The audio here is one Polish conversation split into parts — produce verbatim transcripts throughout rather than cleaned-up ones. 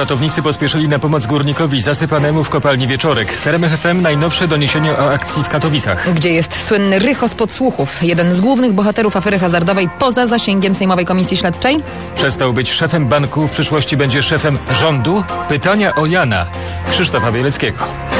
Ratownicy pospieszyli na pomoc górnikowi zasypanemu w kopalni Wieczorek. W R M F F M najnowsze doniesienie o akcji w Katowicach. Gdzie jest słynny Rycho z podsłuchów, jeden z głównych bohaterów afery hazardowej poza zasięgiem Sejmowej Komisji Śledczej? Przestał być szefem banku, w przyszłości będzie szefem rządu? Pytania o Jana Krzysztofa Bieleckiego.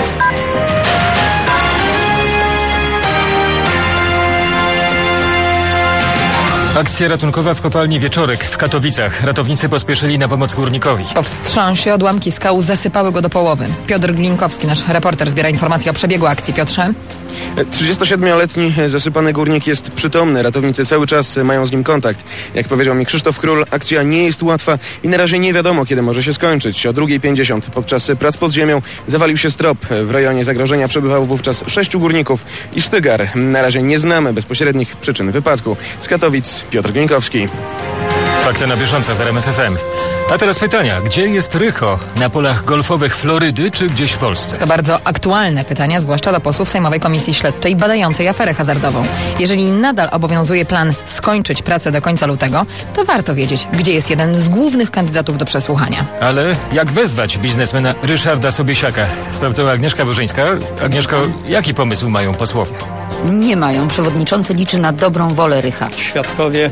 Akcja ratunkowa w kopalni Wieczorek w Katowicach. Ratownicy pospieszyli na pomoc górnikowi. Po wstrząsie odłamki skał zasypały go do połowy. Piotr Glinkowski, nasz reporter, zbiera informacje o przebiegu akcji. Piotrze? trzydziestosiedmioletni zasypany górnik jest przytomny. Ratownicy cały czas mają z nim kontakt. Jak powiedział mi Krzysztof Król, akcja nie jest łatwa i na razie nie wiadomo, kiedy może się skończyć. O drugiej pięćdziesiąt podczas prac pod ziemią zawalił się strop. W rejonie zagrożenia przebywało wówczas sześciu górników i sztygar. Na razie nie znamy bezpośrednich przyczyn wypadku. Z Katowic Piotr Glinkowski. Fakty na bieżąco w R M F F M. A teraz pytania. Gdzie jest Rycho? Na polach golfowych Florydy czy gdzieś w Polsce? To bardzo aktualne pytania, zwłaszcza do posłów Sejmowej Komisji Śledczej badającej aferę hazardową. Jeżeli nadal obowiązuje plan skończyć pracę do końca lutego, to warto wiedzieć, gdzie jest jeden z głównych kandydatów do przesłuchania. Ale jak wezwać biznesmena Ryszarda Sobiesiaka? Sprawdzała Agnieszka Burzyńska. Agnieszko, jaki pomysł mają posłowie? Nie mają. Przewodniczący liczy na dobrą wolę Rycha. Świadkowie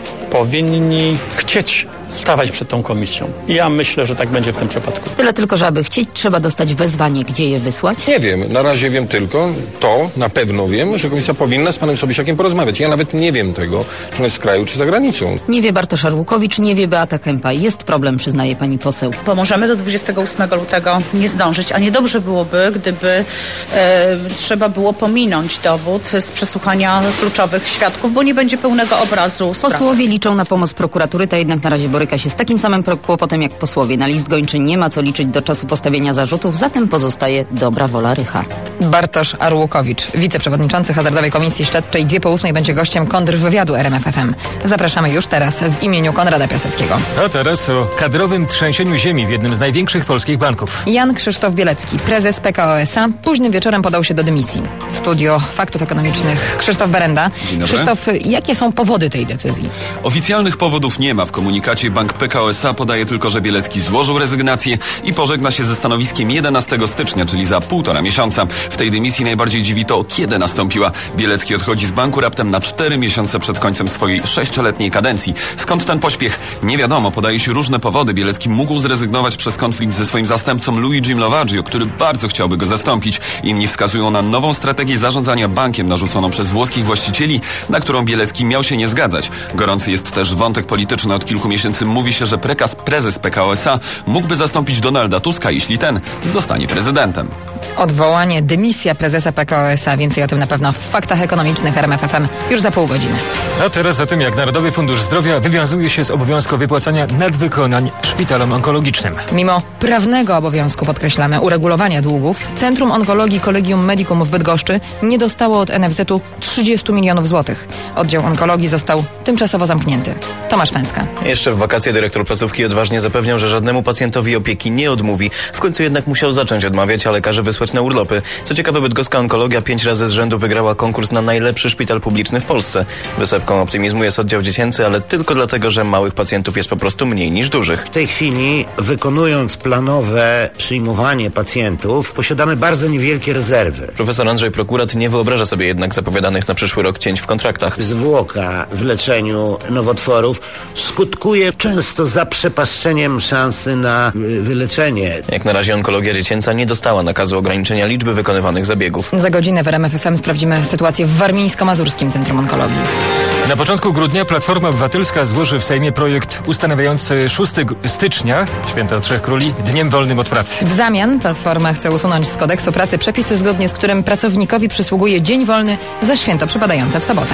powinni chcieć stawać przed tą komisją. I ja myślę, że tak będzie w tym przypadku. Tyle tylko, że aby chcieć, trzeba dostać wezwanie. Gdzie je wysłać? Nie wiem. Na razie wiem tylko to, na pewno wiem, że komisja powinna z panem Sobiesiakiem porozmawiać. Ja nawet nie wiem tego, czy on jest w kraju, czy za granicą. Nie wie Bartosz Arłukowicz, nie wie Beata Kępa. Jest problem, przyznaje pani poseł. Bo możemy do dwudziestego ósmego lutego nie zdążyć, a niedobrze byłoby, gdyby e, trzeba było pominąć dowód z przesłuchania kluczowych świadków, bo nie będzie pełnego obrazu sprawy. Posłowie liczą na pomoc prokuratury, ta jednak na razie boryka się z takim samym kłopotem jak posłowie. Na list gończy nie ma co liczyć do czasu postawienia zarzutów, zatem pozostaje dobra wola Rycha. Bartosz Arłukowicz, wiceprzewodniczący Hazardowej Komisji Śledczej, dwie po ósmej będzie gościem kontrwywiadu R M F F M. Zapraszamy już teraz w imieniu Konrada Piaseckiego. A teraz o kadrowym trzęsieniu ziemi w jednym z największych polskich banków. Jan Krzysztof Bielecki, prezes P K O S A, późnym wieczorem podał się do dymisji. W studio Faktów Ekonomicznych Krzysztof Berenda. Dzień dobry. Krzysztof, jakie są powody tej decyzji? Oficjalnych powodów nie ma. W komunikacie bank P K O S A podaje tylko, że Bielecki złożył rezygnację i pożegna się ze stanowiskiem jedenastego stycznia, czyli za półtora miesiąca. W tej dymisji najbardziej dziwi to, kiedy nastąpiła. Bielecki odchodzi z banku raptem na cztery miesiące przed końcem swojej sześcioletniej kadencji. Skąd ten pośpiech? Nie wiadomo, podaje się różne powody. Bielecki mógł zrezygnować przez konflikt ze swoim zastępcą Luigi Lovaggio, który bardzo chciałby go zastąpić. Inni wskazują na nową strategię zarządzania bankiem narzuconą przez włoskich właścicieli, na którą Bielecki miał się nie zgadzać. Gorący jest też wątek polityczny. Od kilku miesięcy mówi się, że prekas prezes P K O S A mógłby zastąpić Donalda Tuska, jeśli ten zostanie prezydentem. Odwołanie, dymisja prezesa P K O S A. Więcej o tym na pewno w Faktach Ekonomicznych R M F F M już za pół godziny. A teraz o tym, jak Narodowy Fundusz Zdrowia wywiązuje się z obowiązku wypłacania nadwykonań szpitalom onkologicznym. Mimo prawnego obowiązku, podkreślamy, uregulowania długów, Centrum Onkologii Collegium Medicum w Bydgoszczy nie dostało od N F Z-u trzydzieści milionów złotych. Oddział onkologii został tymczasowo zamknięty. Tomasz Fęska. Jeszcze w wakacje dyrektor placówki odważnie zapewniał, że żadnemu pacjentowi opieki nie odmówi. W końcu jednak musiał zacząć odmawiać, a lekarze wysłać na urlopy. Co ciekawe, bydgoska onkologia pięć razy z rzędu wygrała konkurs na najlepszy szpital publiczny w Polsce. Wysepką optymizmu jest oddział dziecięcy, ale tylko dlatego, że małych pacjentów jest po prostu mniej niż dużych. W tej chwili, wykonując planowe przyjmowanie pacjentów, posiadamy bardzo niewielkie rezerwy. Profesor Andrzej Prokurat nie wyobraża sobie jednak zapowiadanych na przyszły rok cięć w kontraktach. Zwłoka w leczeniu nowotworów skutkuje często zaprzepaszczeniem szansy na wyleczenie. Jak na razie onkologia dziecięca nie dostała nakazu ograniczenia liczby wykonywanych zabiegów. Za godzinę w R M F F M sprawdzimy sytuację w Warmińsko-Mazurskim Centrum Onkologii. Na początku grudnia Platforma Obywatelska złoży w Sejmie projekt ustanawiający szóstego stycznia, Święto Trzech Króli, dniem wolnym od pracy. W zamian Platforma chce usunąć z kodeksu pracy przepisy, zgodnie z którym pracownikowi przysługuje dzień wolny za święto przypadające w sobotę.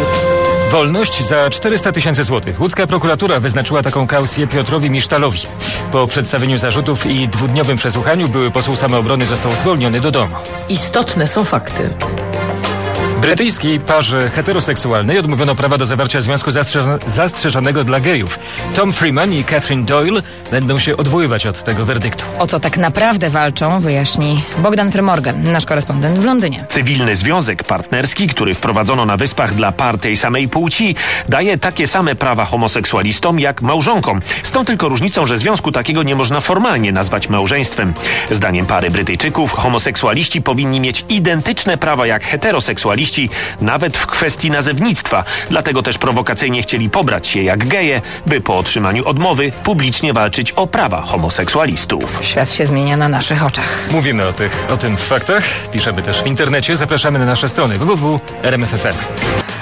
Wolność za czterysta tysięcy złotych. Łódzka prokuratura wyznaczyła taką kaucję Piotrowi Misztalowi. Po przedstawieniu zarzutów i dwudniowym przesłuchaniu były poseł Samoobrony został zwolniony do domu. Istotne są fakty. Brytyjskiej parze heteroseksualnej odmówiono prawa do zawarcia związku zastrzeżone, zastrzeżonego dla gejów. Tom Freeman i Catherine Doyle będą się odwoływać od tego werdyktu. O co tak naprawdę walczą, wyjaśni Bogdan Frymorgan, nasz korespondent w Londynie. Cywilny związek partnerski, który wprowadzono na Wyspach dla par tej samej płci, daje takie same prawa homoseksualistom jak małżonkom. Z tą tylko różnicą, że związku takiego nie można formalnie nazwać małżeństwem. Zdaniem pary Brytyjczyków homoseksualiści powinni mieć identyczne prawa jak heteroseksualiści, nawet w kwestii nazewnictwa. Dlatego też prowokacyjnie chcieli pobrać się jak geje, by po otrzymaniu odmowy publicznie walczyć o prawa homoseksualistów. Świat się zmienia na naszych oczach. Mówimy o, tych, o tym faktach, piszemy też w internecie, zapraszamy na nasze strony w w w kropka r m f f m.